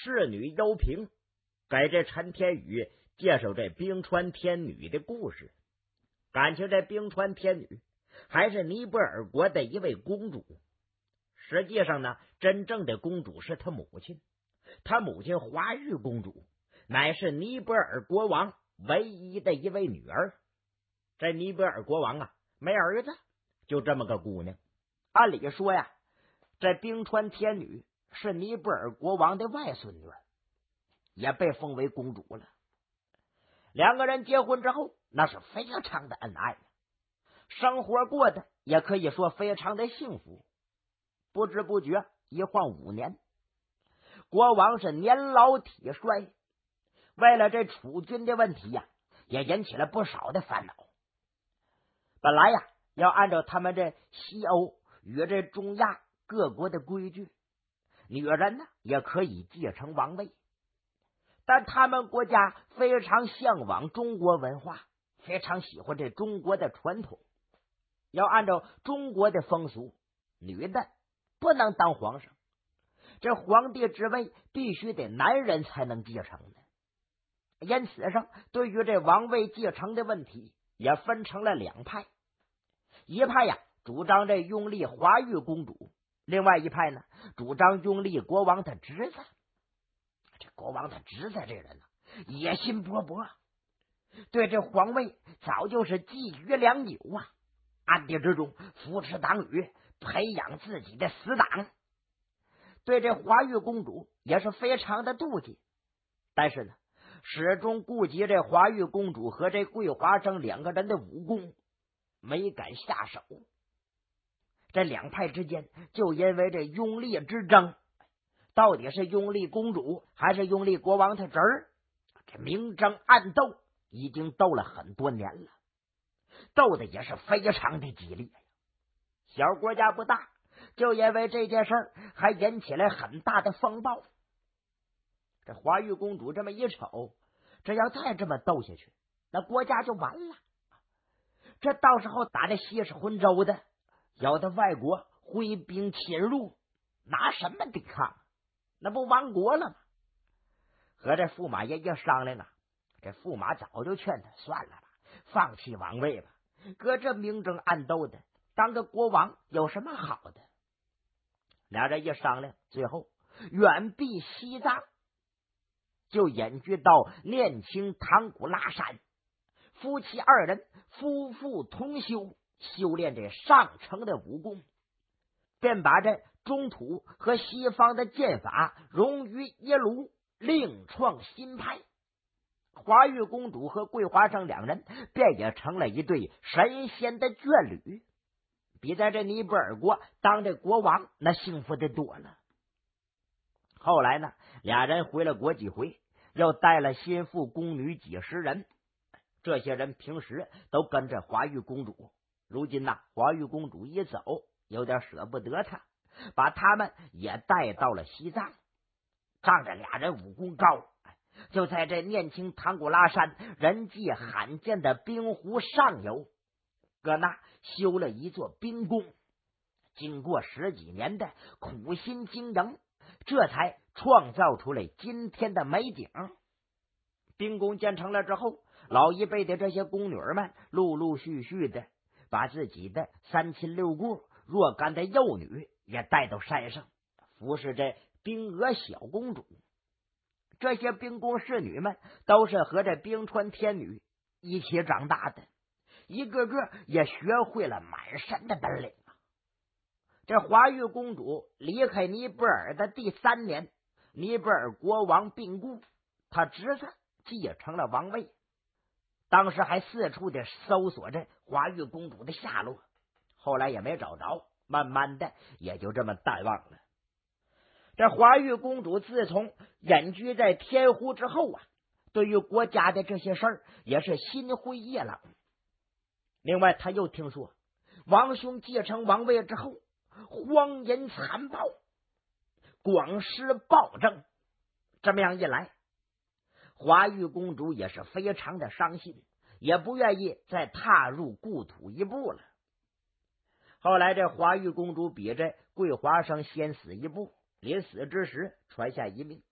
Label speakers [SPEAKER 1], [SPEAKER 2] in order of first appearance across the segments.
[SPEAKER 1] 侍女尤平给这陈天宇介绍这冰川天女的故事。感情这冰川天女还是尼泊尔国的一位公主，实际上呢，真正的公主是她母亲。她母亲华玉公主乃是尼泊尔国王唯一的一位女儿。这尼泊尔国王啊，没儿子，就这么个姑娘。按理说呀，这冰川天女是尼泊尔国王的外孙女，也被封为公主了。两个人结婚之后，那是非常的恩爱，生活过得也可以说非常的幸福。不知不觉一晃5年，国王是年老体衰，为了这储军的问题呀，也引起了不少的烦恼。本来呀，要按照他们这西欧与这中亚各国的规矩，女人呢也可以继承王位，但他们国家非常向往中国文化，非常喜欢这中国的传统。要按照中国的风俗，女的不能当皇上，这皇帝之位必须得男人才能继承的。因此上，对于这王位继承的问题也分成了2派。一派呀主张这拥立华玉公主，另外一派呢主张拥立国王的侄子。这国王的侄子这人呢，野心勃勃，对这皇位早就是觊觎良久啊，暗地之中扶持党羽，培养自己的死党。对这华玉公主也是非常的妒忌，但是呢始终顾及这华玉公主和这桂华生2个人的武功，没敢下手。这2派之间就因为这拥立之争，到底是拥立公主还是拥立国王他侄儿，这明争暗斗已经斗了很多年了，斗的也是非常的激烈。小国家不大，就因为这件事儿还引起来很大的风暴。这华玉公主这么一瞅，这要再这么斗下去，那国家就完了。这到时候打这西式浑州的，有的外国挥兵侵入，拿什么抵抗？那不亡国了吗？和这驸马爷一商量啊，这驸马早就劝他算了吧，放弃王位吧，搁这明争暗斗的，当个国王有什么好的？俩人一商量，最后远避西藏，就隐居到念青唐古拉山。夫妻2人夫妇同修，修炼这上乘的武功，便把这中土和西方的剑法融于一炉，另创新派。华玉公主和桂华生2人便也成了一对神仙的眷侣，比在这尼泊尔国当这国王那幸福的多了。后来呢，俩人回了国几回，又带了心腹宫女几十人，这些人平时都跟着华玉公主，如今呢，华玉公主一走，有点舍不得她，把他们也带到了西藏。仗着俩人武功高，就在这念青唐古拉山人迹罕见的冰湖上游，搁那修了一座冰宫。经过10几年的苦心经营，这才创造出来今天的美景。冰宫建成了之后，老一辈的这些宫女们陆陆续续的把自己的3亲6故若干的幼女也带到山上，服侍这冰娥小公主。这些冰宫侍女们都是和这冰川天女一起长大的，一个个也学会了满身的本领。这华玉公主离开尼泊尔的第3年，尼泊尔国王病故，他侄子继承了王位。当时还四处的搜索着华玉公主的下落，后来也没找着，慢慢的也就这么淡忘了。这华玉公主自从隐居在天湖之后啊，对于国家的这些事儿也是心灰意冷。另外他又听说王兄继承王位之后荒淫残暴，广施暴政，这么样一来，华玉公主也是非常的伤心，也不愿意再踏入故土一步了。后来这华玉公主比这桂华生先死一步，临死之时传下遗命，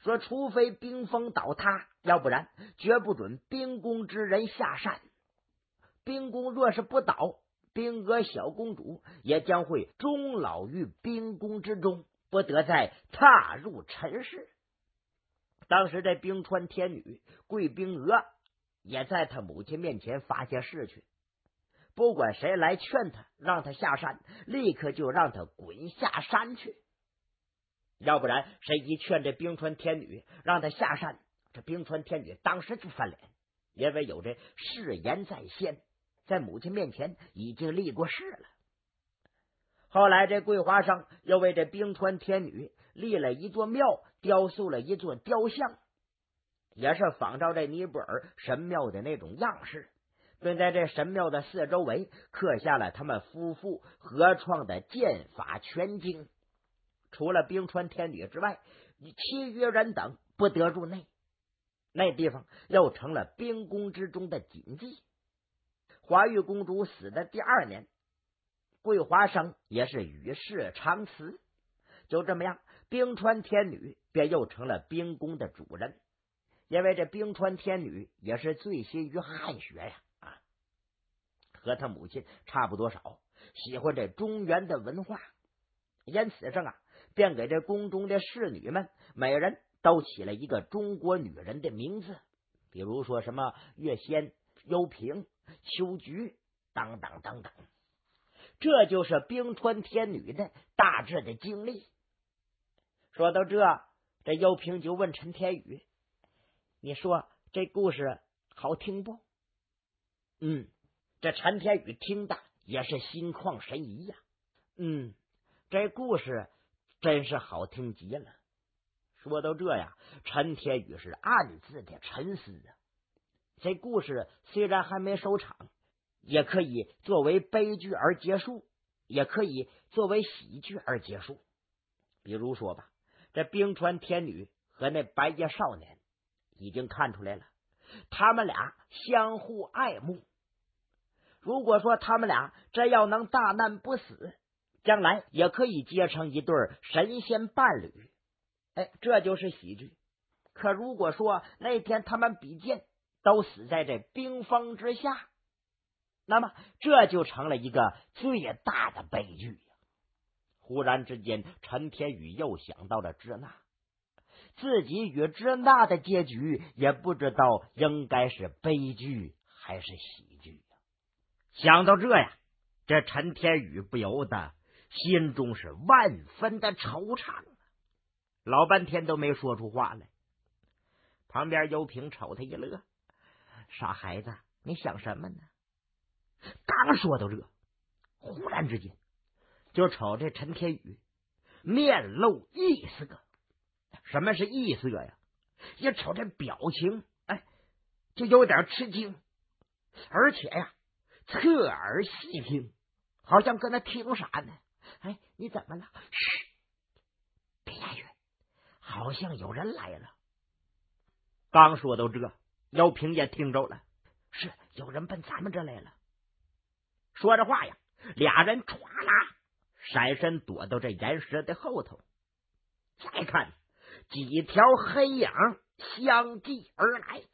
[SPEAKER 1] 说除非冰封倒塌，要不然绝不准冰宫之人下山。冰宫若是不倒，冰娥小公主也将会终老于冰宫之中，不得再踏入尘世。当时这冰川天女桂冰娥也在她母亲面前发下誓去，不管谁来劝她让她下山，立刻就让她滚下山去。要不然谁一劝这冰川天女让她下山，这冰川天女当时就翻脸，因为有这誓言在先，在母亲面前已经立过誓了。后来这桂花生又为这冰川天女立了一座庙，雕塑了一座雕像，也是仿照这尼泊尔神庙的那种样式，并在这神庙的四周围刻下了他们夫妇合创的剑法全经。除了冰川天女之外，其余人等不得入内。那地方又成了冰宫之中的禁忌。华玉公主死的第2年，桂花生也是与世长辞。就这么样，冰川天女便又成了冰宫的主人。因为这冰川天女也是醉心于汉学呀，和他母亲差不多少，喜欢这中原的文化，因此上便给这宫中的侍女们每人都起了一个中国女人的名字，比如说什么月仙、幽萍、秋菊等等等等。这就是冰川天女的大致的经历。说到这幽萍就问陈天宇，你说这故事好听不？这陈天宇听的也是心旷神怡呀。这故事真是好听极了。说到这呀，陈天宇是暗自的沉思啊。这故事虽然还没收场，也可以作为悲剧而结束，也可以作为喜剧而结束。比如说吧，这冰川天女和那白夜少年已经看出来了，他们俩相互爱慕。如果说他们俩真要能大难不死，将来也可以结成一对神仙伴侣，这就是喜剧。可如果说那天他们比剑都死在这冰封之下，那么这就成了一个最大的悲剧。忽然之间，陈天宇又想到了支那，自己与支那的结局也不知道应该是悲剧还是喜剧。想到这呀，这陈天宇不由得心中是万分的惆怅，老半天都没说出话来。旁边幽萍瞅他一乐，傻孩子，你想什么呢？刚说到这，忽然之间就瞅这陈天宇面露异色。什么是异色呀？也瞅这表情，就有点吃惊，而且呀，侧耳细听，好像跟他听啥呢？你怎么了？嘘，别言语，好像有人来了。刚说到这，姚平也听着了，是有人奔咱们这来了。说着话呀，俩人唰啦闪身躲到这岩石的后头。再看几条黑影相继而来，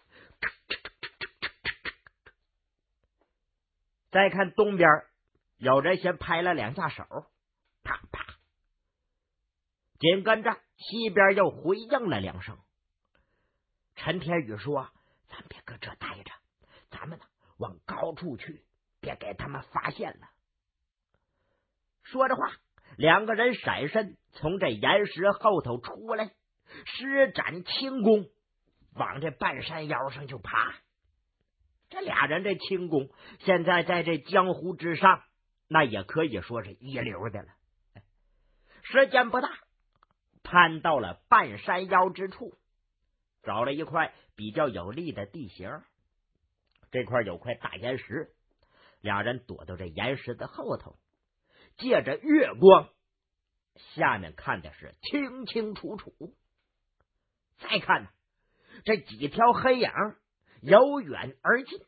[SPEAKER 1] 再看东边有人先拍了2下手，啪啪，紧跟着西边又回应了2声。陈天宇说，咱别搁这待着，咱们往高处去，别给他们发现了。说着话，2个人闪身从这岩石后头出来，施展轻功往这半山腰上就爬。这俩人这轻功现在在这江湖之上，那也可以说是一流的了。时间不大，攀到了半山腰之处，找了一块比较有利的地形。这块有块大岩石，俩人躲到这岩石的后头，借着月光，下面看的是清清楚楚。再看这几条黑影由远而近，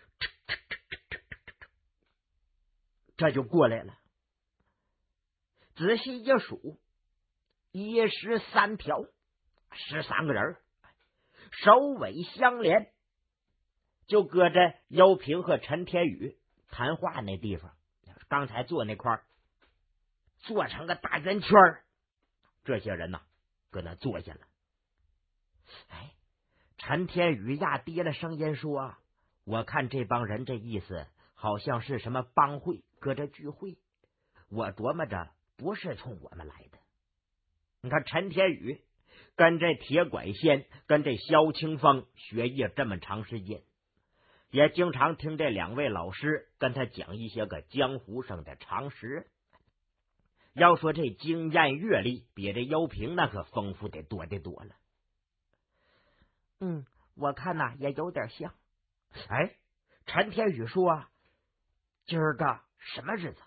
[SPEAKER 1] 这就过来了。仔细一数，113条。 13个人，首尾相连，就搁着姚平和陈天宇谈话那地方，刚才坐那块儿，做成个大圆圈，这些人呐，搁那坐下了。哎，陈天宇压低了声音说：“我看这帮人这意思，好像是什么帮会搁这聚会，我琢磨着不是冲我们来的。”你看陈天宇跟这铁拐仙跟这萧清风学艺这么长时间，也经常听这两位老师跟他讲一些个江湖上的常识。要说这经验阅历，比这姚平那可丰富得多得多了。我看呐也有点像。哎，陈天宇说：“今儿个什么日子？”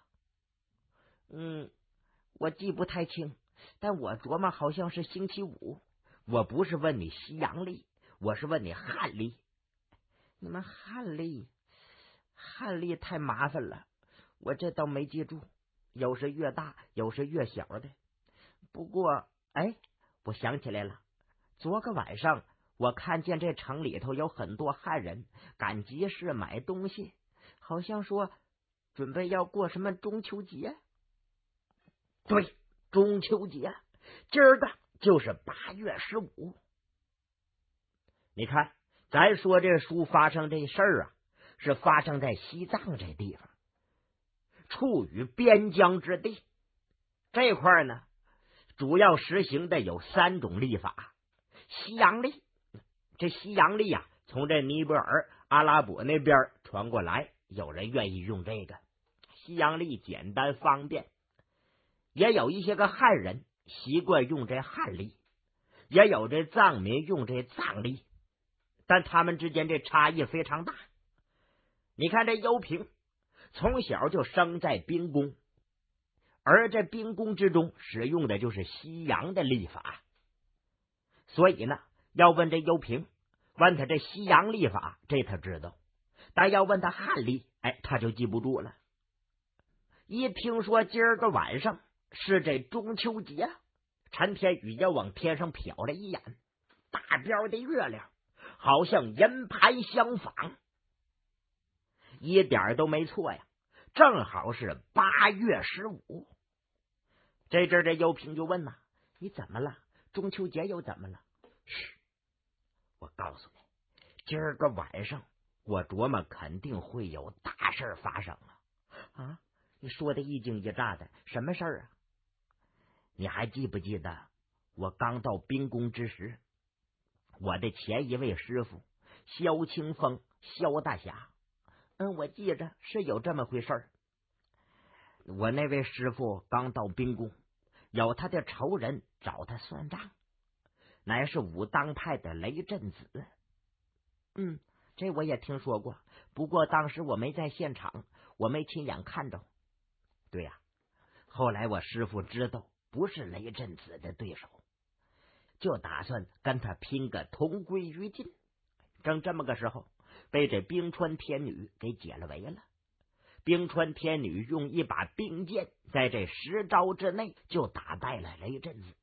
[SPEAKER 1] 我记不太清，但我琢磨好像是星期五。我不是问你西洋历，我是问你汉历。你们汉历太麻烦了，我这倒没记住，有时越大，有时越小的。不过，我想起来了，昨个晚上我看见这城里头有很多汉人赶集市买东西，好像说准备要过什么中秋节。对，中秋节，今儿个就是8月15。你看，咱说这书发生这事儿啊，是发生在西藏这地方，处于边疆之地。这块呢，主要实行的有3种历法。西洋历，这西洋历啊，从这尼泊尔、阿拉伯那边传过来，有人愿意用这个西洋历，简单方便。也有一些个汉人习惯用这汉历，也有这藏民用这藏历，但他们之间这差异非常大。你看这姚平从小就生在冰宫，而这冰宫之中使用的就是西洋的历法，所以呢，要问这姚平，问他这西洋历法，这他知道，但要问他汉历，他就记不住了。一听说今儿个晚上是这中秋节，陈天宇也往天上瞟了一眼，大边的月亮好像银盘相仿，一点都没错呀，正好是8月15。这阵这姚平就问呐：“你怎么了？中秋节又怎么了？”嘘，我告诉你，今儿个晚上我琢磨肯定会有大事发生啊！你说的一惊一乍的，什么事儿啊？你还记不记得我刚到冰宫之时，我的前一位师傅萧清风萧大侠？我记着是有这么回事儿。我那位师傅刚到冰宫，有他的仇人找他算账，乃是武当派的雷震子。这我也听说过，不过当时我没在现场，我没亲眼看着。对呀，后来我师傅知道不是雷震子的对手，就打算跟他拼个同归于尽。正这么个时候，被这冰川天女给解了围了。冰川天女用一把冰剑，在这10招之内就打败了雷震子。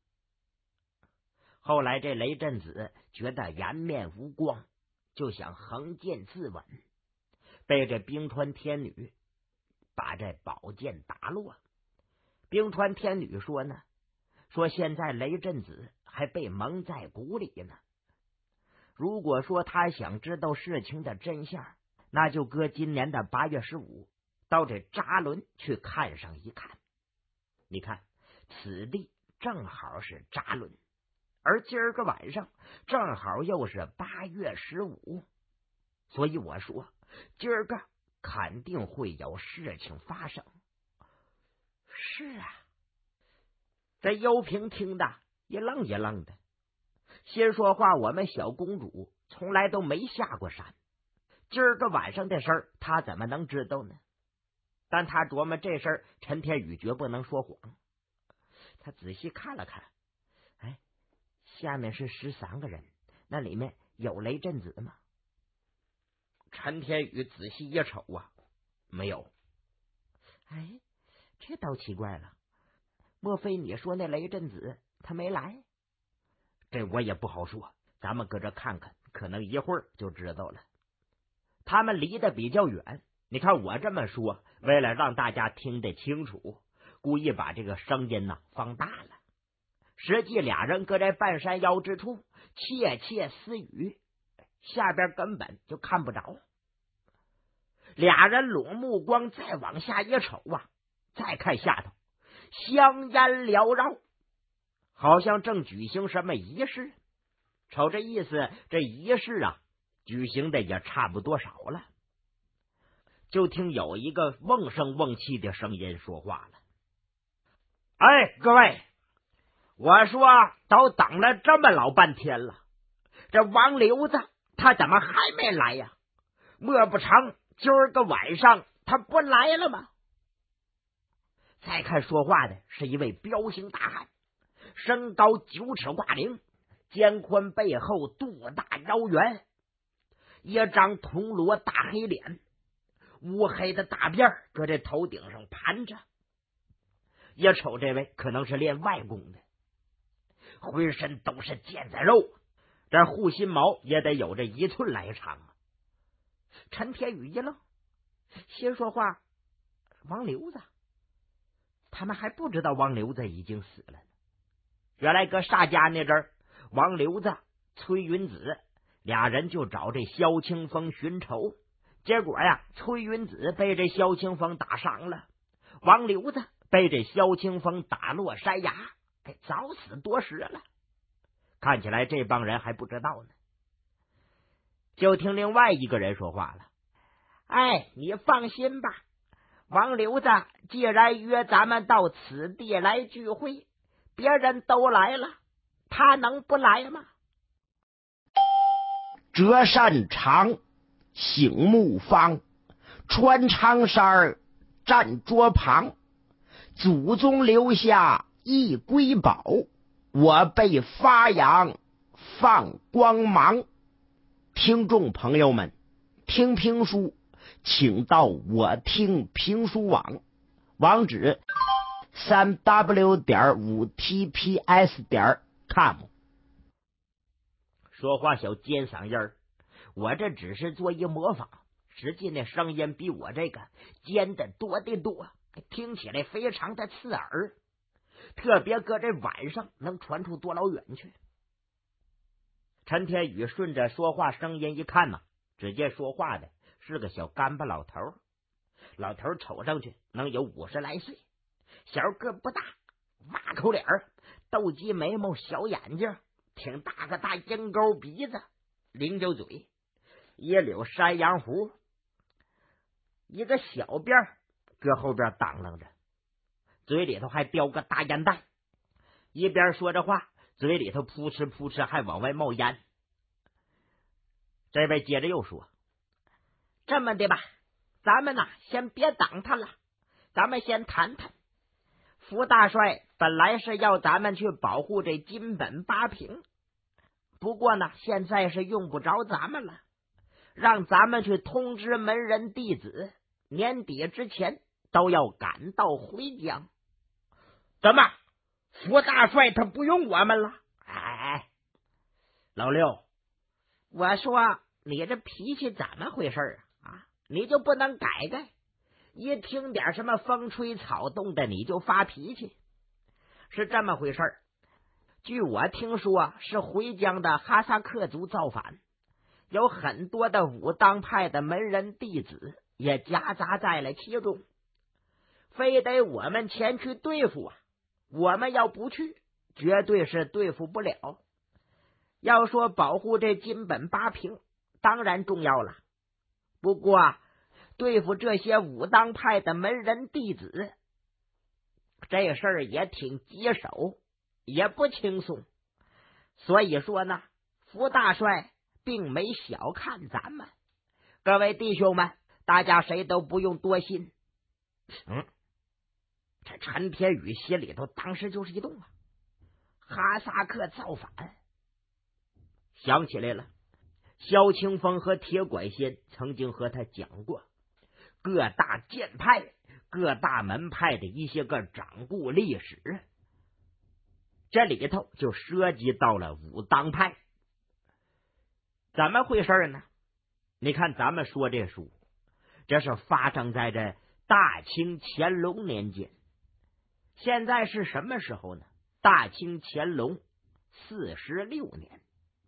[SPEAKER 1] 后来这雷震子觉得颜面无光，就想横剑自刎，被这冰川天女把这宝剑打落。冰川天女说呢，说现在雷震子还被蒙在鼓里呢，如果说他想知道事情的真相，那就搁今年的8月15到这扎伦去看上一看。你看此地正好是扎伦，而今儿个晚上正好又是8月15，所以我说今儿个肯定会有事情发生。是啊，这姚平听的一愣一愣的，先说话，我们小公主从来都没下过山，今儿个晚上的事儿他怎么能知道呢？但他琢磨这事儿陈天宇绝不能说谎。他仔细看了看，下面是13个人，那里面有雷震子吗？陈天宇仔细一瞅啊，没有。这倒奇怪了，莫非你说那雷震子他没来？ 这我也不好说，咱们搁这看看，可能一会儿就知道了。他们离得比较远，你看我这么说，为了让大家听得清楚，故意把这个声音放大了。实际俩人搁在半山腰之处窃窃私语，下边根本就看不着。俩人拢目光再往下一瞅再看下头香烟缭绕，好像正举行什么仪式。瞅这意思，这仪式举行的也差不多少了。就听有一个瓮声瓮气的声音说话了：“哎，各位，我说都等了这么老半天了，这王刘子他怎么还没来呀？莫不成今儿个晚上他不来了吗？”再看说话的是一位彪形大汉，身高9尺挂零，肩宽背厚，肚大腰圆，一张铜锣大黑脸，乌黑的大辫搁这头顶上盘着。一瞅这位可能是练外功的，浑身都是腱子肉，这护心毛也得有这1寸来长啊。陈天宇一愣，心说话，王刘子，他们还不知道王刘子已经死了呢。原来搁沙家那阵儿，王刘子、崔云子俩人就找这萧清风寻仇，结果崔云子被这萧清风打伤了，王刘子被这萧清风打落山崖，早死多时了。看起来这帮人还不知道呢。就听另外一个人说话了：“哎，你放心吧，王刘子既然约咱们到此地来聚会，别人都来了，他能不来吗？”
[SPEAKER 2] 折扇长，醒木方，穿长衫站桌旁，祖宗留下一瑰宝，我被发扬放光芒。听众朋友们，听评书请到我听评书网，网址3w.5tps.com。
[SPEAKER 1] 说话小尖嗓音儿，我这只是做一模仿，实际那声音比我这个尖的多得多，听起来非常的刺耳，特别搁这晚上能传出多老远去。陈天宇顺着说话声音一看只见说话的是个小干巴老头。老头瞅上去能有50来岁，小个不大，挖口脸，斗鸡眉毛，小眼睛，挺大个大鹰钩鼻子，零酒嘴，一绺山羊胡，一个小辫搁后边挡楞着，嘴里头还叼个大烟袋，一边说着话，嘴里头扑哧扑哧还往外冒烟。这位接着又说：“这么的吧，咱们先别挡他了，咱们先谈谈。福大帅本来是要咱们去保护这金本八平，不过现在是用不着咱们了，让咱们去通知门人弟子，年底之前都要赶到回江。”“怎么，福大帅他不用我们了？”“哎，老六，我说你这脾气怎么回事啊？你就不能改改？一听点什么风吹草动的你就发脾气？是这么回事。据我听说，是回疆的哈萨克族造反，有很多的武当派的门人弟子也夹杂在了其中，非得我们前去对付我们要不去，绝对是对付不了。要说保护这金本八平，当然重要了，不过对付这些武当派的门人弟子，这事儿也挺棘手，也不轻松。所以说福大帅并没小看咱们。各位弟兄们，大家谁都不用多心。”这陈天宇心里头当时就是一动哈萨克造反，想起来了，萧清风和铁拐仙曾经和他讲过各大剑派、各大门派的一些个掌故历史。 这里头就涉及到了武当派。怎么回事呢？你看咱们说这书，这是发生在这大清乾隆年间。现在是什么时候呢？大清乾隆46年。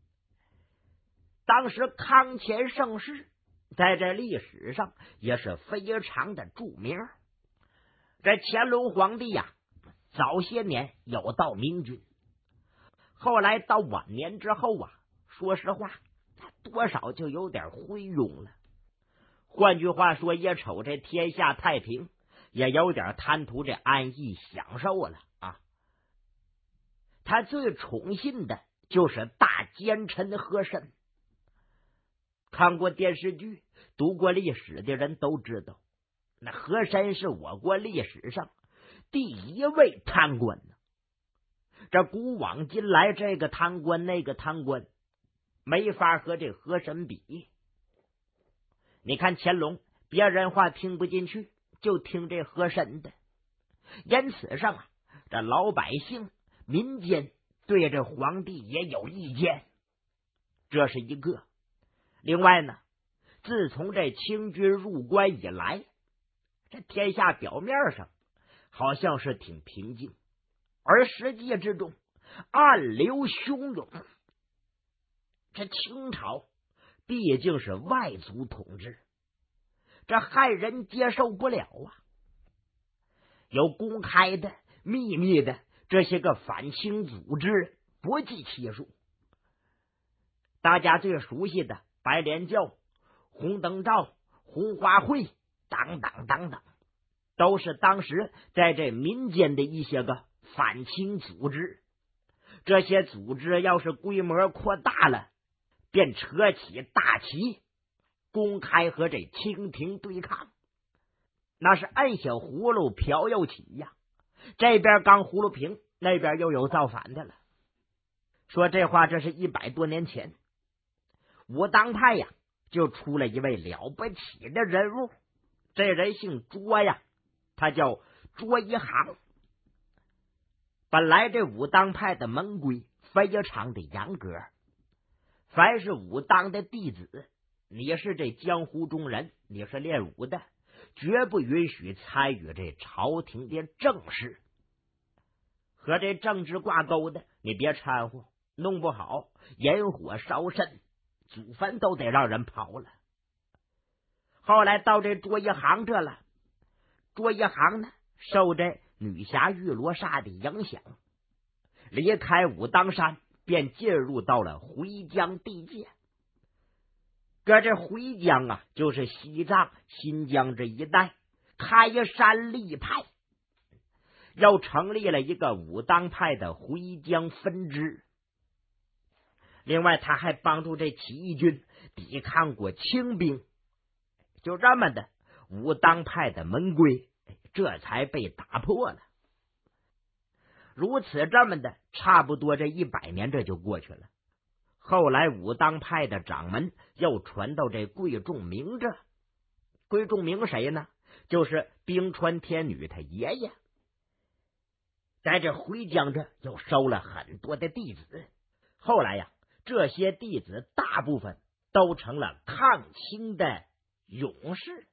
[SPEAKER 1] 当时康乾盛世在这历史上也是非常的著名。这乾隆皇帝呀，早些年有道明君，后来到晚年之后啊，说实话多少就有点昏庸了。换句话说，也瞅这天下太平，也有点贪图这安逸享受了啊。他最宠信的就是大奸臣和珅。看过电视剧、读过历史的人都知道，那和珅是我国历史上第一位贪官呢。这古往今来，这个贪官那个贪官，没法和这和珅比。你看乾隆，别人话听不进去，就听这和珅的。因此上啊，这老百姓民间对这皇帝也有意见，这是一个。另外呢，自从这清军入关以来，这天下表面上好像是挺平静，而实际之中暗流汹涌。这清朝毕竟是外族统治，这汉人接受不了啊。有公开的、秘密的这些个反清组织不计其数。大家最熟悉的白莲教、红灯照、红花会等等等等，都是当时在这民间的一些个反清组织。这些组织要是规模扩大了，便扯起大旗，公开和这清廷对抗。那是按小葫芦瓢又起呀，这边刚葫芦平，那边又有造反的了。说这话，这是100多年前，武当派呀就出了一位了不起的人物，这人姓卓呀，他叫卓一行。本来这武当派的门规非常的严格，凡是武当的弟子，你是这江湖中人，你是练武的，绝不允许参与这朝廷的政事。和这政治挂钩的，你别掺和，弄不好引火烧身，祖坟都得让人刨了。后来到这卓一行这了，卓一行呢，受这女侠玉罗刹的影响，离开武当山，便进入到了回疆地界。搁这回疆啊，就是西藏、新疆这一带开山立派，又成立了一个武当派的回疆分支。另外他还帮助这起义军抵抗过清兵，就这么的，武当派的门规这才被打破了。如此这么的，差不多这100年这就过去了。后来武当派的掌门又传到这桂仲明这。桂仲明谁呢？就是冰川天女他爷爷。在这回疆这又收了很多的弟子，后来呀，这些弟子大部分都成了抗清的勇士。